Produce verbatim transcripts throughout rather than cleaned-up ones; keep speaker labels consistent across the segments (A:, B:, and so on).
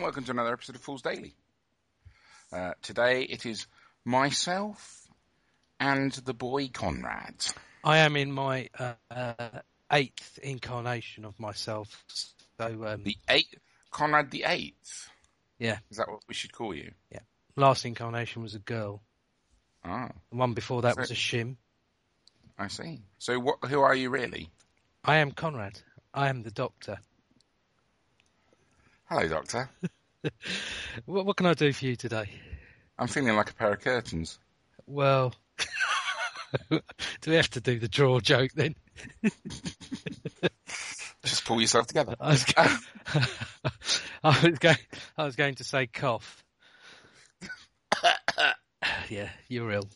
A: welcome to another episode of Fools Daily. Uh, today it is myself and the boy Conrad.
B: I am in my uh, uh, eighth incarnation of myself. So um,
A: The eighth, Conrad the eighth.
B: Yeah,
A: is that what we should call you?
B: Yeah. Last incarnation was a girl.
A: Ah,
B: the one before that
A: so,
B: was a shim.
A: I see. So, what? Who are you really?
B: I am Conrad. I am the Doctor.
A: Hello, Doctor.
B: what, what can I do for you today?
A: I'm feeling like a pair of curtains.
B: Well, do we have to do the draw joke then?
A: Just pull yourself together.
B: I was, going, I was going. I was going to say cough. Yeah, you're ill.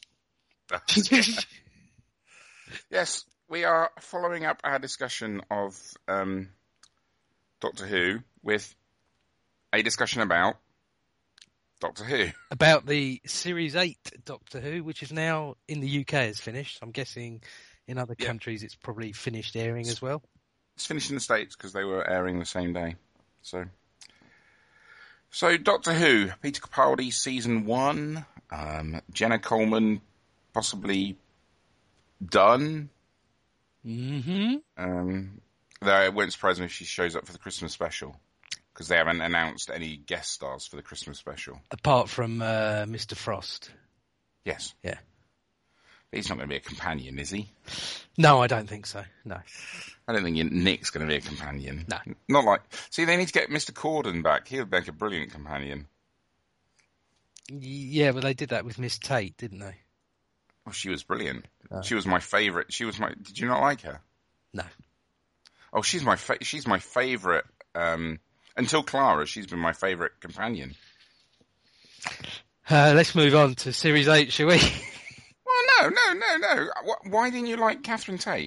A: Yes, we are following up our discussion of um, Doctor Who with a discussion about Doctor Who.
B: About the Series eight Doctor Who, which is now in the U K is finished. I'm guessing in other yeah. countries it's probably finished airing as well.
A: It's finished in the States because they were airing the same day. So, so Doctor Who, Peter Capaldi, season one, um, Jenna Coleman possibly done.
B: Mm-hmm.
A: Um, though it won't surprise me if she shows up for the Christmas special, because they haven't announced any guest stars for the Christmas special.
B: Apart from uh, Mister Frost.
A: Yes.
B: Yeah.
A: He's not going to be a companion, is he?
B: No, I don't think so. No.
A: I don't think Nick's going to be a companion.
B: No.
A: Not like... See, they need to get Mister Corden back. He would make a brilliant companion.
B: Yeah, but they did that with Miss Tate, didn't they?
A: Well, she was brilliant.
B: Oh.
A: She was my favourite. She was my... Did you not like her?
B: No.
A: Oh, she's my fa- she's my favourite... Um... Until Clara, she's been my favourite companion.
B: Uh, let's move on to Series eight, shall we?
A: Well, no, no, no, no. Why didn't you like Catherine Tate?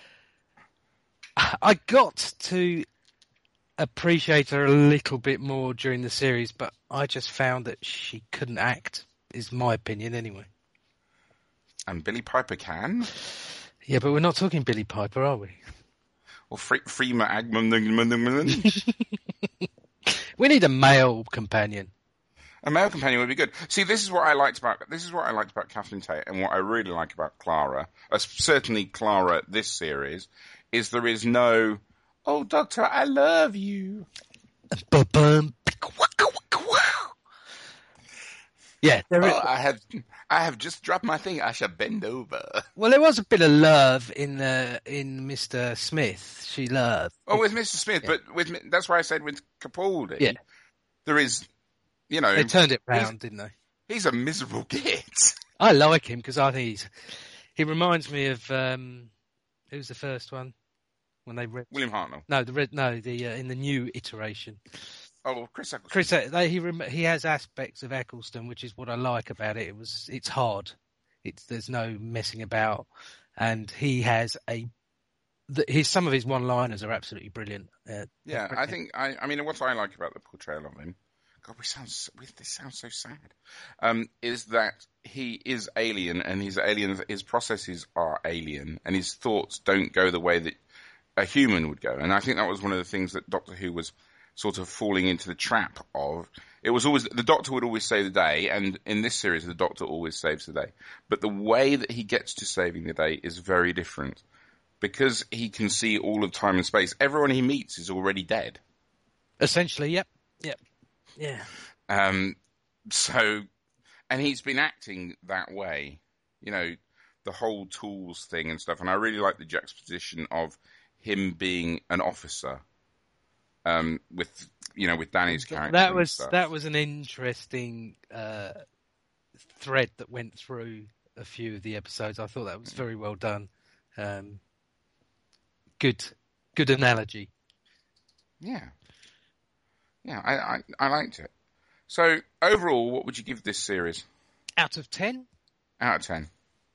B: I got to appreciate her a little bit more during the series, but I just found that she couldn't act, is my opinion anyway.
A: And Billie Piper can?
B: Yeah, but we're not talking Billie Piper, are we?
A: Or Fre- Freema Agnew.
B: We need a male companion.
A: A male companion would be good. See, this is what I liked about this is what I liked about Catherine Tate, and what I really like about Clara, uh, certainly Clara this series, is there is no, oh Doctor, I love you.
B: Yeah, there
A: oh,
B: is...
A: I have I have just dropped my thing. I shall bend over.
B: Well, there was a bit of love in the in Mister Smith. She loved.
A: Oh, with Mister Smith, yeah. But with that's why I said with Capaldi.
B: Yeah,
A: there is, you know,
B: they turned it round, didn't they?
A: He's a miserable git.
B: I like him because I think he's. He reminds me of um, who's the first one when they read
A: William Hartnell.
B: No, the red. No, the uh, in the new iteration.
A: Oh, Chris Eccleston.
B: Chris, they, he he has aspects of Eccleston, which is what I like about it. It was it's hard. It's there's no messing about, and he has a. The, his some of his one-liners are absolutely brilliant. Uh,
A: yeah,
B: brilliant.
A: I think I. I mean, what I like about the portrayal of him, God, we sound we, this sounds so sad. Um, is that he is alien, and his aliens, his processes are alien, and his thoughts don't go the way that a human would go. And I think that was one of the things that Doctor Who was sort of falling into the trap of. It was always, the Doctor would always save the day, and in this series, the Doctor always saves the day. But the way that he gets to saving the day is very different. Because he can see all of time and space, everyone he meets is already dead.
B: Essentially, yep. Yep. Yeah.
A: Um, so, and he's been acting that way, you know, the whole tools thing and stuff. And I really like the juxtaposition of him being an officer. Um, with you know, with Danny's character.
B: That was
A: stuff.
B: that was an interesting uh, thread that went through a few of the episodes. I thought that was very well done. Um, good, good analogy.
A: Yeah, yeah, I, I I liked it. So overall, what would you give this series?
B: Out of ten?
A: Out of ten.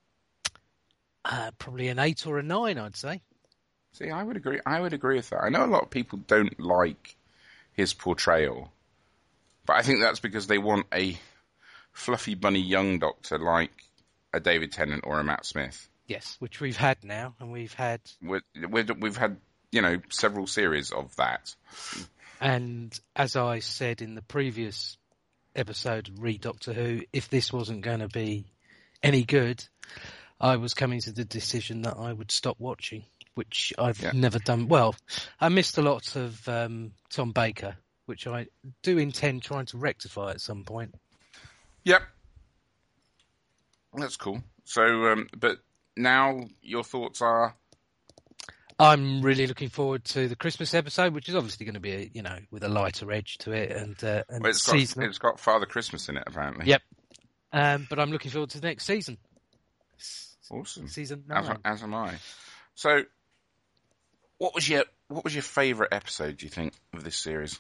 B: Uh, probably an eight or a nine, I'd say.
A: See, I would agree. I would agree with that. I know a lot of people don't like his portrayal, but I think that's because they want a fluffy bunny young Doctor like a David Tennant or a Matt Smith.
B: Yes, which we've had now, and we've had
A: we're, we're, we've had you know several series of that.
B: And as I said in the previous episode, Re Doctor Who, if this wasn't going to be any good, I was coming to the decision that I would stop watching, which I've
A: Yeah.
B: never done. Well, I missed a lot of um, Tom Baker, which I do intend trying to rectify at some point.
A: Yep. That's cool. So, um, but now your thoughts are...
B: I'm really looking forward to the Christmas episode, which is obviously going to be, a, you know, with a lighter edge to it and, uh, and
A: Well, it's got,
B: seasonal.
A: it's got Father Christmas in it, apparently.
B: Yep. Um, but I'm looking forward to the next season.
A: Awesome.
B: Season
A: As,
B: nine.
A: as am I. So, what was your what was your favourite episode, do you think, of this series?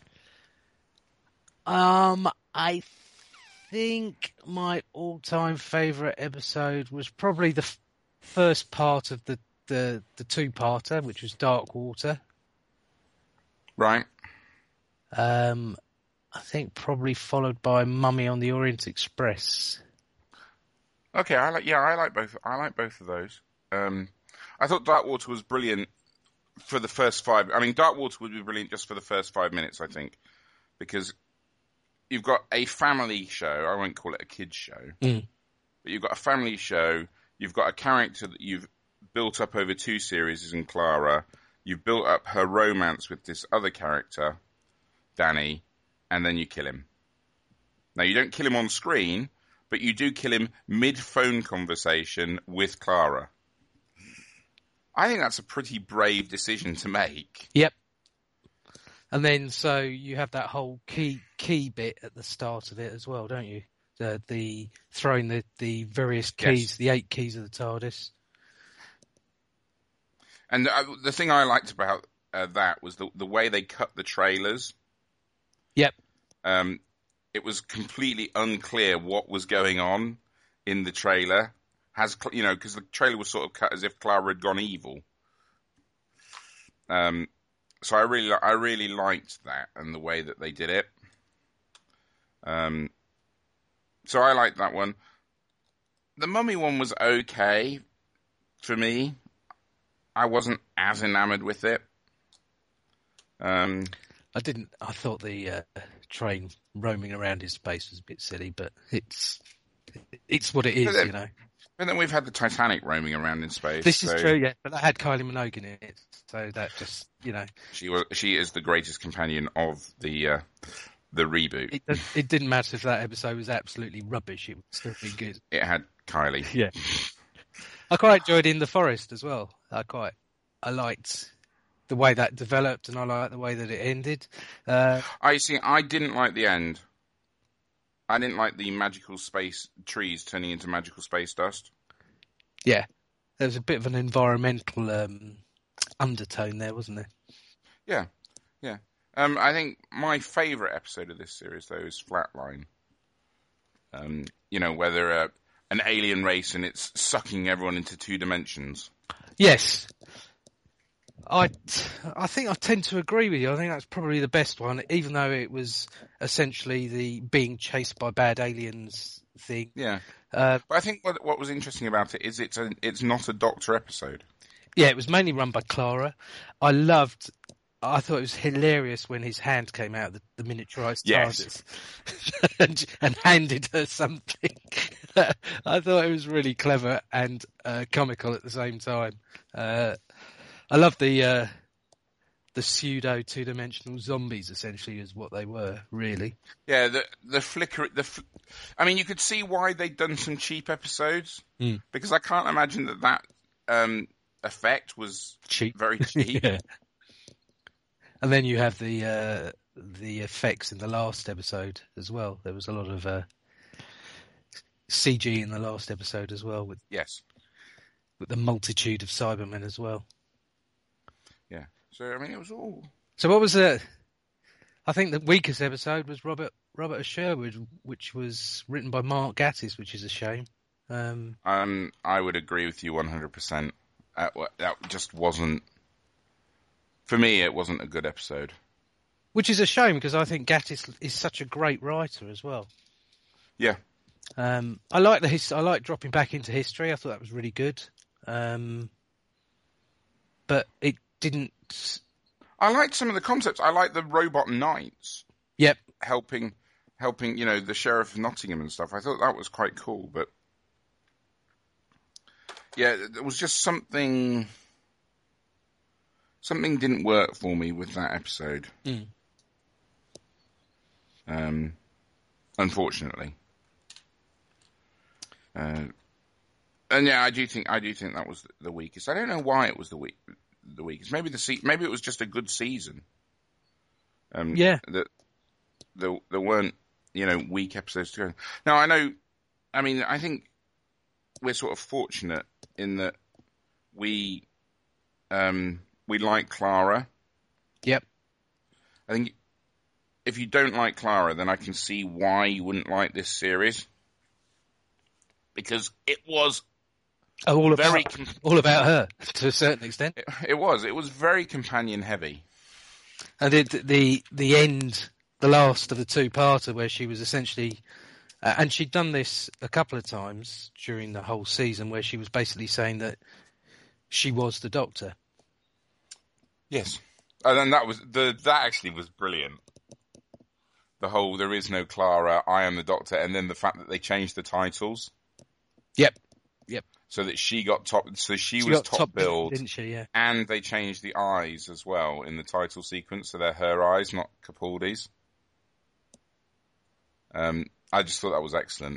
B: Um, I think my all-time favourite episode was probably the f- first part of the, the, the two-parter, which was Dark Water.
A: Right.
B: Um, I think probably followed by Mummy on the Orient Express.
A: Okay, I like. Yeah, I like both. I like both of those. Um, I thought Dark Water was brilliant for the first five. I mean, Dark Water would be brilliant just for the first five minutes, I think, because you've got a family show. I won't call it a kids show,
B: Mm.
A: but you've got a family show. You've got a character that you've built up over two series in Clara. You've built up her romance with this other character, Danny, and then you kill him. Now, you don't kill him on screen, but you do kill him mid-phone conversation with Clara. I think that's a pretty brave decision to make.
B: Yep. And then so you have that whole key key bit at the start of it as well, don't you? The the throwing the, the various keys,
A: Yes.
B: the eight keys of the TARDIS.
A: And uh, the thing I liked about uh, that was the the way they cut the trailers.
B: Yep.
A: Um, it was completely unclear what was going on in the trailer. Has you know, because the trailer was sort of cut as if Clara had gone evil. Um, so I really, I really liked that and the way that they did it. Um, so I liked that one. The Mummy one was okay for me. I wasn't as enamored with it. Um,
B: I didn't. I thought the uh, train roaming around in space was a bit silly, but it's it's what it is,
A: then,
B: you know.
A: But then we've had the Titanic roaming around in space.
B: This
A: so
B: is true, yeah. But that had Kylie Minogue in it, so that just, you know,
A: She was. She is the greatest companion of the uh, the reboot.
B: it, it didn't matter if that episode was absolutely rubbish; it would still be good.
A: It had Kylie.
B: Yeah. I quite enjoyed In the Forest as well. I quite, I liked the way that developed, and I liked the way that it ended. Uh,
A: I see. I didn't like the end. I didn't like the magical space trees turning into magical space dust.
B: yeah, there was a bit of an environmental um, undertone there, wasn't there?
A: Yeah, yeah. Um, I think my favourite episode of this series, though, is Flatline. Um, you know, whether uh, an alien race and it's sucking everyone into two dimensions.
B: Yes. I, I think I tend to agree with you. I think that's probably the best one, even though it was essentially the being chased by bad aliens thing.
A: Yeah.
B: Uh,
A: But I think what what was interesting about it is it's a, it's not a Doctor episode.
B: yeah, it was mainly run by Clara. I loved, I thought it was hilarious when his hand came out of the, the miniaturized
A: Yes.
B: TARDIS and, and handed her something. I thought it was really clever and uh, comical at the same time. Uh, I love the uh, the pseudo two dimensional zombies. Essentially, is what they were, really.
A: Yeah, the the flicker. The fl- I mean, you could see why they'd done some cheap episodes
B: Mm.
A: because I can't imagine that that um, effect was
B: Cheap,
A: very cheap.
B: yeah. And then you have the uh, the effects in the last episode as well. There was a lot of uh, C G in the last episode as well, with
A: Yes.
B: with the multitude of Cybermen as well.
A: Yeah. So I mean, it was all.
B: So what was the? I think the weakest episode was Robert Robert of Sherwood, which was written by Mark Gatiss, which is a shame. Um,
A: Um, I would agree with you one hundred percent. That wa- that just wasn't. For me, it wasn't a good episode.
B: which is a shame because I think Gatiss is such a great writer as well.
A: Yeah.
B: Um, I like the his, I like dropping back into history. I thought that was really good. Um, but it didn't.
A: I liked some of the concepts. I liked the robot knights.
B: Yep.
A: Helping, helping, you know, the Sheriff of Nottingham and stuff. I thought that was quite cool, but yeah, there was just something, something didn't work for me with that episode.
B: Mm.
A: Um, unfortunately. Uh, and yeah, I do think I do think that was the weakest. I don't know why it was the weak, the weakest. Maybe the se- maybe it was just a good season. Um,
B: yeah.
A: That there there weren't, you know, weak episodes to go. Now I know. I mean, I think we're sort of fortunate in that we um, we like Clara.
B: Yep.
A: I think if you don't like Clara, then I can see why you wouldn't like this series. Because it was
B: oh, all
A: very
B: about,
A: com-
B: all about her to a certain extent.
A: It, it was. It was very companion heavy.
B: And it, the the end, the last of the two-parter, where she was essentially, uh, and she'd done this a couple of times during the whole season, where she was basically saying that she was the Doctor.
A: Yes, and then that was the that actually was brilliant. The whole "there is no Clara, I am the Doctor," and then the fact that they changed the titles.
B: Yep, yep.
A: So that she got top, so she,
B: she
A: was
B: got
A: top,
B: top
A: billed,
B: didn't she? Yeah.
A: And they changed the eyes as well in the title sequence, so they're her eyes, not Capaldi's. Um, I just thought that was excellent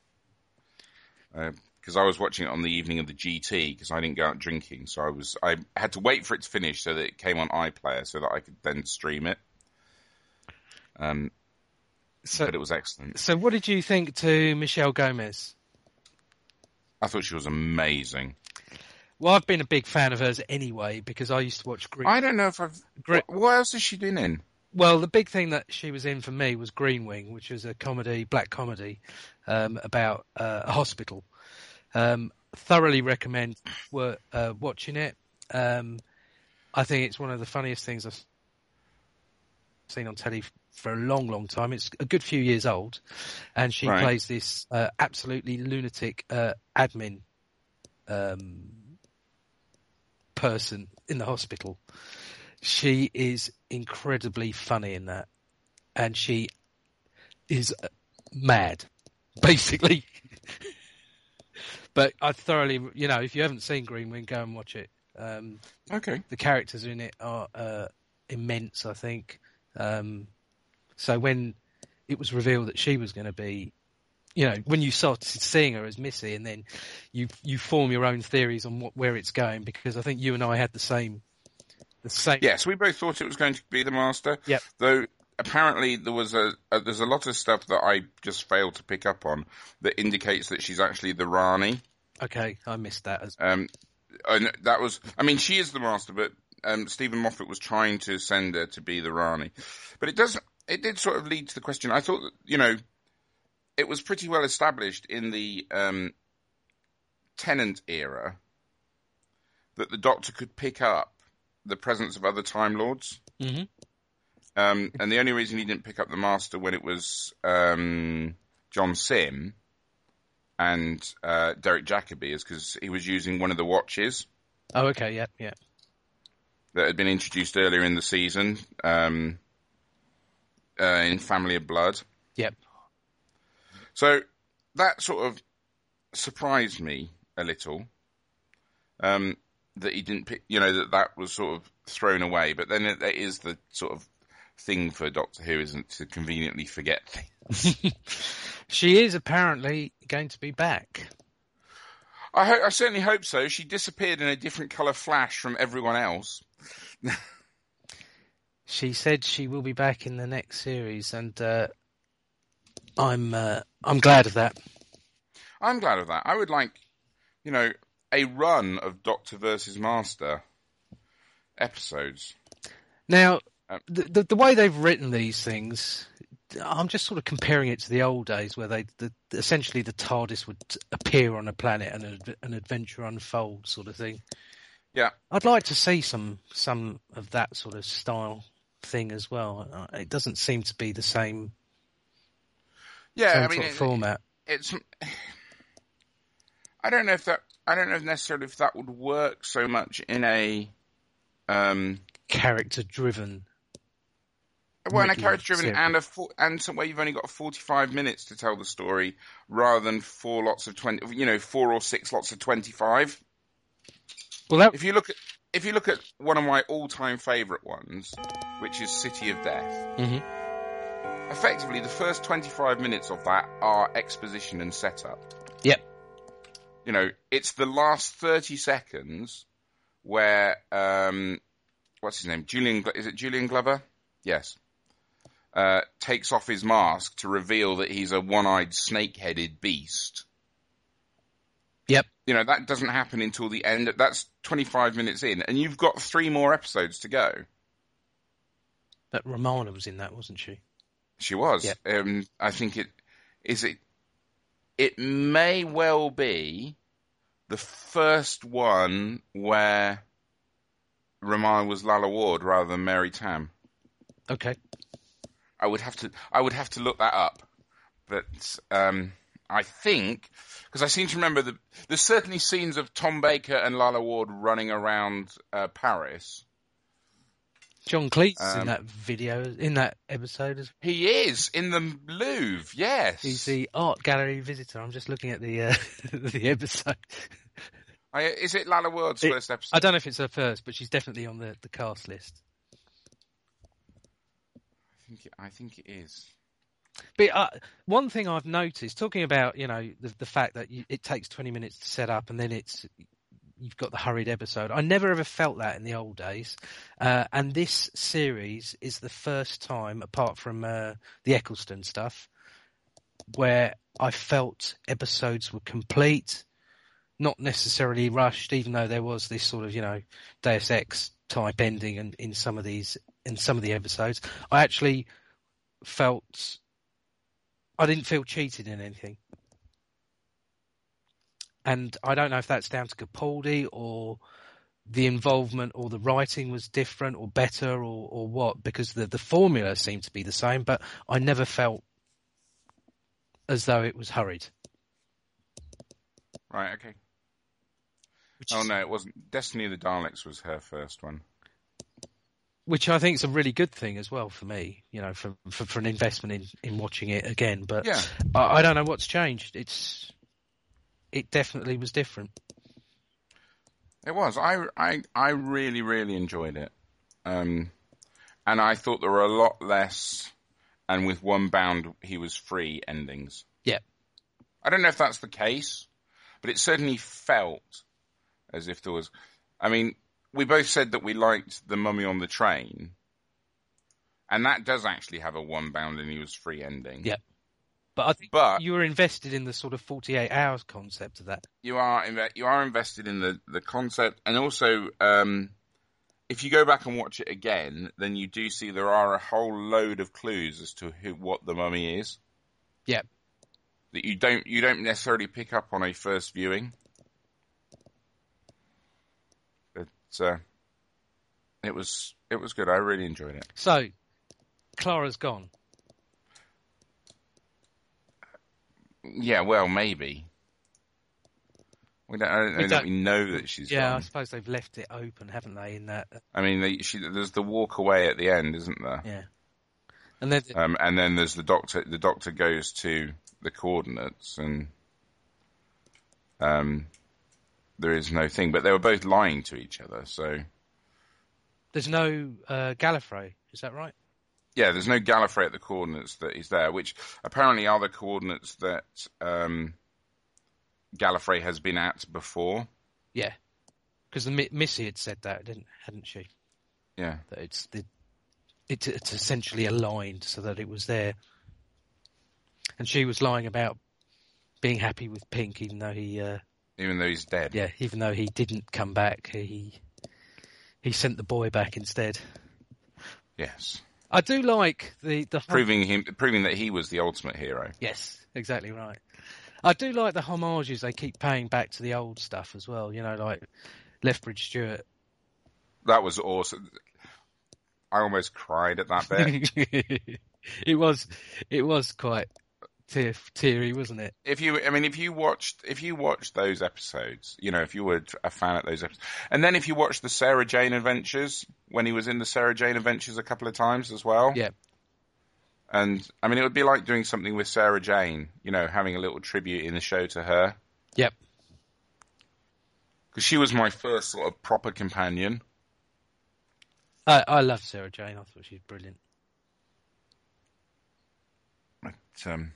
A: because uh, I was watching it on the evening of the G T because I didn't go out drinking, so I was I had to wait for it to finish so that it came on iPlayer so that I could then stream it. Um, so, but it was excellent.
B: So, what did you think to Michelle Gomez?
A: I thought she was amazing.
B: Well, I've been a big fan of hers anyway because I used to watch Green.
A: I don't know if I've. Green... What, what else has she been in?
B: Well, the big thing that she was in for me was Green Wing, which was a comedy, black comedy, um, about uh, a hospital. Um, thoroughly recommend uh, watching it. Um, I think it's one of the funniest things I've seen on telly for a long, long time. It's a good few years old, and she right. plays this uh, absolutely lunatic uh, admin um, person in the hospital. She is incredibly funny in that, and she is mad, basically. But I thoroughly, you know, if you haven't seen Green Wing, go and watch it. Um,
A: okay.
B: The characters in it are uh, immense, I think. Um, so when it was revealed that she was going to be, you know, when you started seeing her as Missy, and then you you form your own theories on what, where it's going, because I think you and I had the same, the same.
A: Yes, we both thought it was going to be the Master.
B: Yep.
A: Though apparently there was a, a there's a lot of stuff that I just failed to pick up on that indicates that she's actually the Rani.
B: Okay, I missed that as well.
A: Um, and that was, I mean, she is the Master, but um, Stephen Moffat was trying to send her to be the Rani. But it doesn't. It did sort of lead to the question. I thought that, you know, it was pretty well established in the um, Tennant era that the Doctor could pick up the presence of other Time Lords.
B: Mm-hmm.
A: Um, and the only reason he didn't pick up the Master when it was um, John Sim and uh, Derek Jacobi is because he was using one of the watches.
B: Oh, okay, yeah, yeah.
A: That had been introduced earlier in the season um, uh, in Family of Blood.
B: Yep.
A: So that sort of surprised me a little. Um, that he didn't pick, you know, that that was sort of thrown away. But then it, it is the sort of thing for Doctor Who, isn't it, to conveniently forget things.
B: She is apparently going to be back.
A: I, ho- I certainly hope so. She disappeared in a different colour flash from everyone else.
B: She said she will be back in the next series, and uh, I'm uh, I'm glad of that.
A: I'm glad of that. I would like, you know, a run of Doctor versus Master episodes.
B: Now,
A: um,
B: the, the the way they've written these things, I'm just sort of comparing it to the old days where they the, essentially the TARDIS would appear on a planet and a, an adventure unfold, sort of thing.
A: Yeah,
B: I'd like to see some some of that sort of style thing as well. It doesn't seem to be the same.
A: Yeah,
B: same
A: I mean,
B: sort of
A: it,
B: format.
A: It's. I don't know if that. I don't know necessarily if that would work so much in a, um,
B: character-driven.
A: Well, and a
B: regular
A: character-driven
B: series.
A: and a fo- and somewhere you've only got forty-five minutes to tell the story, rather than four lots of twenty. You know, four or six lots of twenty-five.
B: Well, that,
A: If you look at if you look at one of my all-time favourite ones, which is City of Death,
B: mm-hmm.
A: effectively the first twenty-five minutes of that are exposition and setup.
B: Yep.
A: You know, it's the last thirty seconds where um, what's his name? Julian is it Julian Glover? Yes. Uh, takes off his mask to reveal that he's a one-eyed, snake-headed beast.
B: Yep.
A: You know, that doesn't happen until the end. That's twenty-five minutes in, and you've got three more episodes to go.
B: But Romana was in that, wasn't she?
A: She was.
B: Yep.
A: Um, I think it is it. It may well be the first one where Romana was Lalla Ward rather than Mary Tam.
B: Okay.
A: I would have to. I would have to look that up, but um, I think because I seem to remember that there's certainly scenes of Tom Baker and Lalla Ward running around uh, Paris.
B: John Cleese
A: Um,
B: in that video, in that episode. As
A: He is in the Louvre. Yes,
B: he's the art gallery visitor. I'm just looking at the uh, the episode.
A: I, is it Lalla Ward's
B: It-
A: first episode?
B: I don't know if it's her first, but she's definitely on the, the cast list.
A: I think it, I think it is.
B: But uh, one thing I've noticed, talking about, you know, the, the fact that you, it takes twenty minutes to set up and then it's you've got the hurried episode. I never ever felt that in the old days. Uh, and this series is the first time, apart from uh, the Eccleston stuff, where I felt episodes were complete, not necessarily rushed, even though there was this sort of, you know, Deus Ex type ending in, in some of these, in some of the episodes. I actually felt, I didn't feel cheated in anything. And I don't know if that's down to Capaldi or the involvement or the writing was different or better or, or what, because the, the formula seemed to be the same, but I never felt as though it was hurried.
A: Right. Okay.
B: Which
A: Oh
B: is,
A: no, it wasn't. Destiny of the Daleks was her first one.
B: which I think is a really good thing as well for me, you know, for for, for an investment in, in watching it again. But
A: Yeah.
B: I, I don't know what's changed. It's it definitely was different.
A: It was. I, I, I really, really enjoyed it. Um, and I thought there were a lot less, and with one bound, he was free endings.
B: Yeah.
A: I don't know if that's the case, but it certainly felt as if there was. I mean, we both said that we liked The Mummy on the Train, and that does actually have a one bound and he was free ending.
B: Yeah. But I think
A: But
B: you were invested in the sort of forty-eight hours concept of that.
A: you are inve- you are invested in the, the concept, and also um, if you go back and watch it again, then you do see there are a whole load of clues as to who what the mummy is.
B: Yeah.
A: That you don't you don't necessarily pick up on a first viewing. But uh, it was it was good. I really enjoyed it.
B: So, Clara's gone.
A: Yeah, well, maybe. We don't. I don't know
B: We
A: that
B: don't-
A: we know that she's
B: Yeah, I
A: gone.
B: suppose they've left it open, haven't they? In that,
A: I mean, they, she, there's the walk away at the end, isn't there?
B: yeah. And then
A: Um, and then there's the doctor. The doctor goes to the coordinates, and um, there is no thing. But they were both lying to each other. So
B: there's no uh, Gallifrey. Is that right?
A: yeah, there's no Gallifrey at the coordinates that is there, which apparently are the coordinates that um, Gallifrey has been at before.
B: Yeah. Because the Mi- Missy had said that, didn't hadn't she?
A: Yeah,
B: That it's the it, it's essentially aligned so that it was there. And she was lying about being happy with Pink, even though he, uh,
A: even though he's dead.
B: yeah, even though he didn't come back, he he sent the boy back instead.
A: Yes,
B: I do like the the
A: proving him, proving that he was the ultimate hero.
B: Yes, exactly right. I do like the homages they keep paying back to the old stuff as well. You know, like Lethbridge Stewart.
A: That was awesome. I almost cried at that bit.
B: it was, it was quite tear, teary, wasn't it?
A: If you, I mean, if you watched, if you watched those episodes, you know, if you were a fan of those episodes, and then if you watched the Sarah Jane Adventures, when he was in the Sarah Jane Adventures a couple of times as well.
B: Yeah.
A: And, I mean, it would be like doing something with Sarah Jane, you know, having a little tribute in the show to her.
B: Yep.
A: Because she was my first sort of proper companion.
B: I, I love Sarah Jane. I thought she was brilliant.
A: But, um...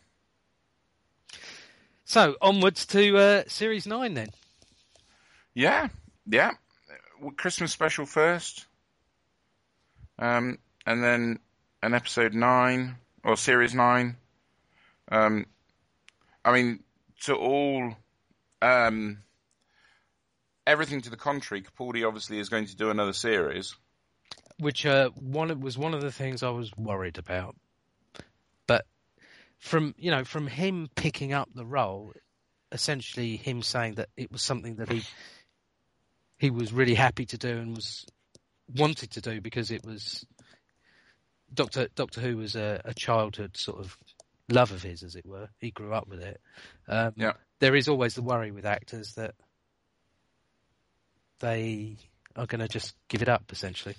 B: So, onwards to uh, Series nine then.
A: Yeah, yeah. Christmas special first. Um, and then an episode nine, or Series nine. Um, I mean, to all... Um, everything to the contrary, Capaldi obviously is going to do another series.
B: Which uh, one was one of the things I was worried about. But from you know, from him picking up the role, essentially him saying that it was something that he he was really happy to do and was wanted to do because it was Doctor Doctor Who was a, a childhood sort of love of his, as it were. He grew up with it. Um,
A: yeah.
B: There is always the worry with actors that they are going to just give it up, essentially.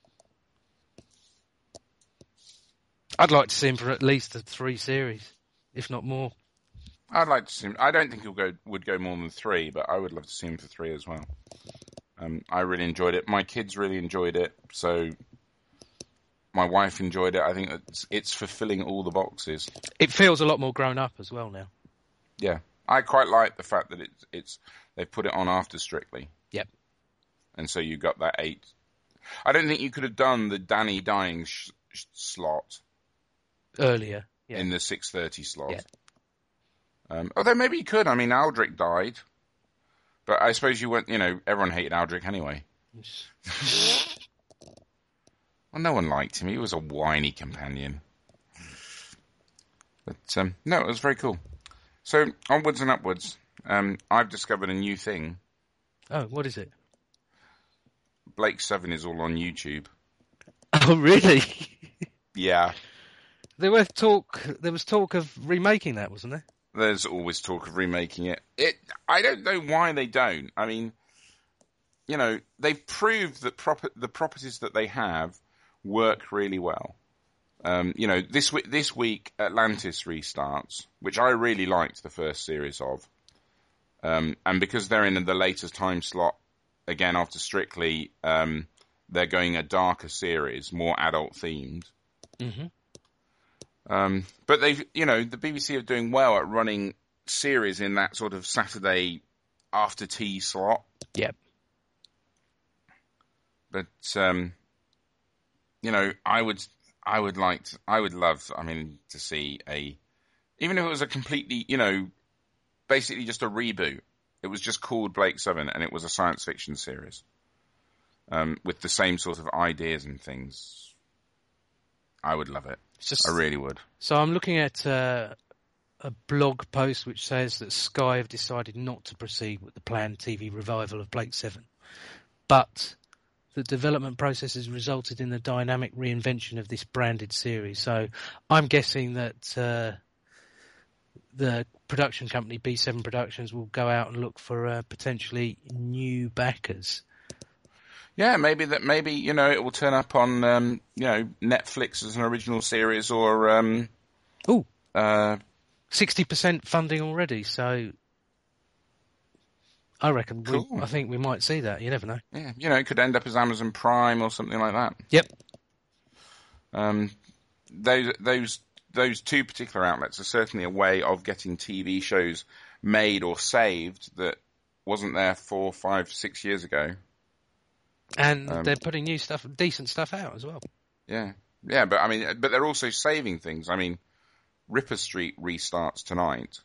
B: I'd like to see him for at least a three series, if not more.
A: I'd like to see him. I don't think he'll go would go more than three, but I would love to see him for three as well. Um, I really enjoyed it. My kids really enjoyed it, so my wife enjoyed it. I think it's, it's fulfilling all the boxes.
B: It feels a lot more grown up as well now.
A: Yeah, I quite like the fact that it's it's they've put it on after Strictly.
B: Yep.
A: And so you got that eight. I don't think you could have done the Danny dying sh- sh- slot
B: earlier. Yeah.
A: In the six thirty slot.
B: Yeah.
A: Um, although maybe you could. I mean, Aldrich died. But I suppose you went, you know, everyone hated Aldrich anyway. Well, no one liked him. He was a whiny companion. But, um, no, it was very cool. So, onwards and upwards. Um, I've discovered a new thing.
B: Oh, what is it?
A: Blake Seven is all on YouTube.
B: Oh, really?
A: Yeah.
B: There was talk. There was talk of remaking that, wasn't there?
A: There's always talk of remaking it. It. I don't know why they don't. I mean, you know, they've proved that prop- the properties that they have work really well. Um, you know, this week, this week Atlantis restarts, which I really liked the first series of. Um, and because they're in the latest time slot, again after Strictly, um, they're going a darker series, more adult themed.
B: Mm-hmm.
A: Um, but they've, you know, the B B C are doing well at running series in that sort of Saturday after tea slot.
B: Yep.
A: But, um, you know, I would, I would like to, I would love, I mean, to see a, even if it was a completely, you know, basically just a reboot. It was just called Blake Seven and it was a science fiction series. Um, with the same sort of ideas and things. I would love it. Just, I really would.
B: So I'm looking at uh, a blog post which says that Sky have decided not to proceed with the planned T V revival of Blake Seven, but the development process has resulted in the dynamic reinvention of this branded series. So I'm guessing that uh, the production company B seven Productions will go out and look for uh, potentially new backers.
A: Yeah, maybe that. Maybe you know it will turn up on um, you know Netflix as an original series or um,
B: oh,
A: uh,
B: sixty percent funding already. So I reckon.
A: Cool.
B: We, I think we might see that. You never know.
A: Yeah, you know it could end up as Amazon Prime or something like that.
B: Yep.
A: Um, those those those two particular outlets are certainly a way of getting T V shows made or saved that wasn't there four, five, six years ago.
B: And
A: um,
B: they're putting new stuff, decent stuff out as well.
A: Yeah, yeah, but I mean, but they're also saving things. I mean, Ripper Street restarts tonight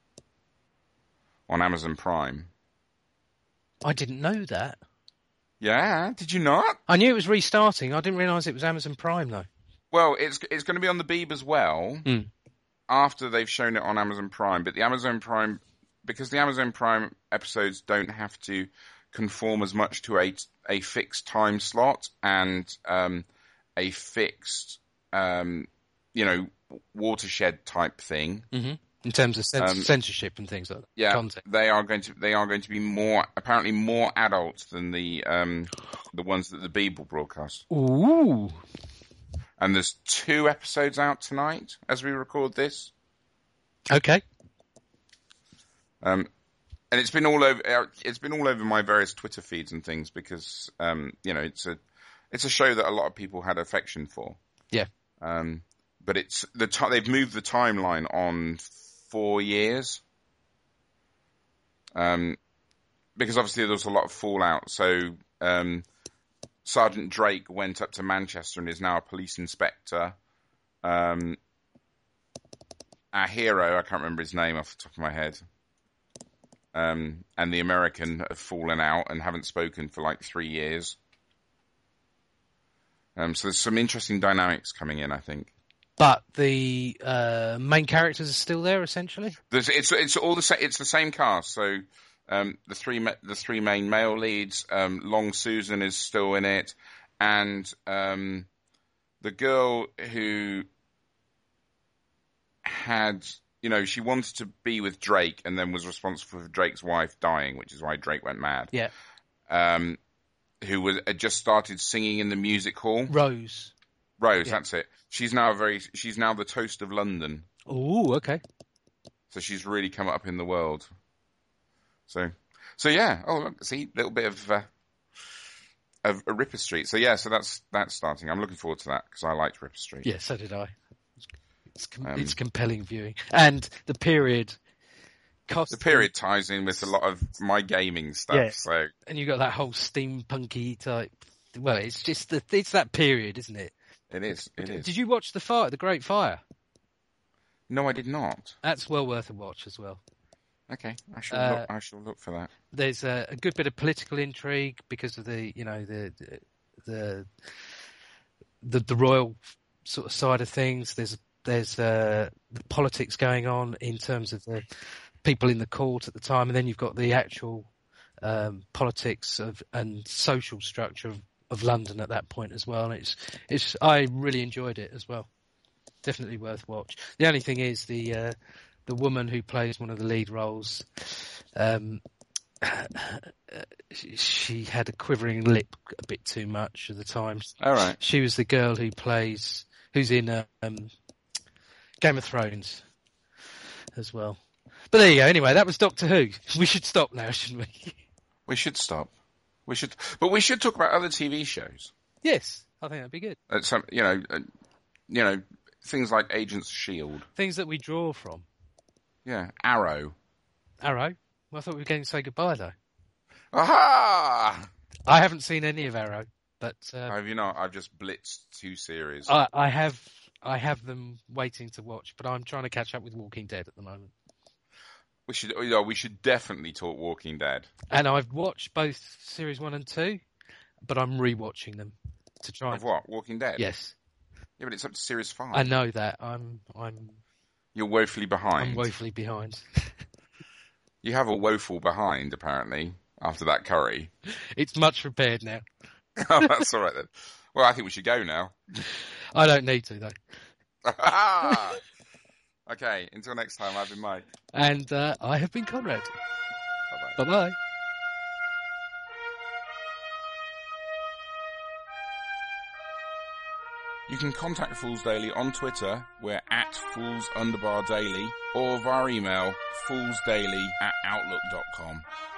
A: on Amazon Prime.
B: I didn't know that.
A: Yeah, did you not?
B: I knew it was restarting. I didn't realise it was Amazon Prime though.
A: Well, it's it's going to be on the Beeb as well
B: mm.
A: after they've shown it on Amazon Prime. But the Amazon Prime, because the Amazon Prime episodes don't have to conform as much to a a fixed time slot and um, a fixed um, you know, watershed type thing.
B: Mm-hmm. In terms of cens-
A: Um,
B: censorship and things like that.
A: Yeah,
B: Content.
A: they are going to they are going to be more apparently more adult than the um the ones that the Beeble broadcast.
B: Ooh.
A: And there's two episodes out tonight as we record this.
B: Okay.
A: Um, and it's been all over. It's been all over my various Twitter feeds and things because um, you know, it's a it's a show that a lot of people had affection for.
B: Yeah.
A: Um, but it's the t- they've moved the timeline on four years. Um, because obviously there was a lot of fallout. So um, Sergeant Drake went up to Manchester and is now a police inspector. Um, our hero, I can't remember his name off the top of my head. Um, and the American have fallen out and haven't spoken for like three years. Um, so there's some interesting dynamics coming in, I think.
B: But the uh, main characters are still there, essentially.
A: There's, it's it's all the sa- it's the same cast. So um, the three ma- the three main male leads. Um, Long Susan is still in it, and um, the girl who had, you know, she wanted to be with Drake and then was responsible for Drake's wife dying, which is why Drake went mad.
B: Yeah.
A: Um, who was had just started singing in the music hall.
B: Rose.
A: Rose,
B: Yeah.
A: that's it. She's now a very she's now the toast of London.
B: Ooh, okay.
A: So she's really come up in the world. So, so yeah. Oh, look, see, a little bit of uh, of a Ripper Street. So yeah, so that's that's starting. I'm looking forward to that because I liked Ripper Street.
B: Yeah, so did I. It's com-
A: Um,
B: it's compelling viewing, and the period.
A: The period ties in with a lot of my gaming stuff.
B: Yeah.
A: So
B: And you got that whole steampunky type. Well, it's just the it's that period, isn't it?
A: it is. It is.
B: Did you watch the fire, the Great Fire?
A: No, I did not.
B: That's well worth a watch as well.
A: Okay, I shall
B: Uh,
A: look. I shall look for that.
B: There's a, a good bit of political intrigue because of the, you know, the the the, the royal sort of side of things. There's there's uh, the politics going on in terms of the people in the court at the time, and then you've got the actual um, politics of and social structure of, of London at that point as well. And it's it's I really enjoyed it as well. Definitely worth watch. The only thing is the uh, the woman who plays one of the lead roles, um, she, she had a quivering lip a bit too much at the time.
A: All right.
B: She was the girl who plays who's in uh, um, Game of Thrones as well. But there you go. Anyway, that was Doctor Who. We should stop now, shouldn't we?
A: We should stop. We should, but we should talk about other T V shows.
B: Yes, I think that'd be good.
A: Uh, some, you know, uh, you know, things like Agents of Shield.
B: Things that we draw from.
A: Yeah, Arrow.
B: Arrow? Well, I thought we were going to say goodbye, though.
A: Aha!
B: I haven't seen any of Arrow, but uh,
A: Have you not? I've just blitzed two series.
B: I, I have I have them waiting to watch, but I'm trying to catch up with Walking Dead at the moment.
A: We should, you know, we should definitely talk Walking Dead.
B: And I've watched both series one and two, but I'm rewatching them to try.
A: Of what? Walking Dead?
B: Yes,
A: Yeah, but it's up to series five.
B: I know that. I'm I'm
A: You're woefully behind.
B: I'm woefully behind.
A: You have a woeful behind, apparently, after that curry.
B: It's much prepared now.
A: Oh, that's all right then. Well, I think we should go now.
B: I don't need to though.
A: Okay, until next time, I've been Mike.
B: And uh, I have been Conrad.
A: Bye-bye.
B: Bye bye.
A: You can contact Fools Daily on Twitter, we're at Fools Underbar Daily, or via email, foolsdaily at outlook dot com.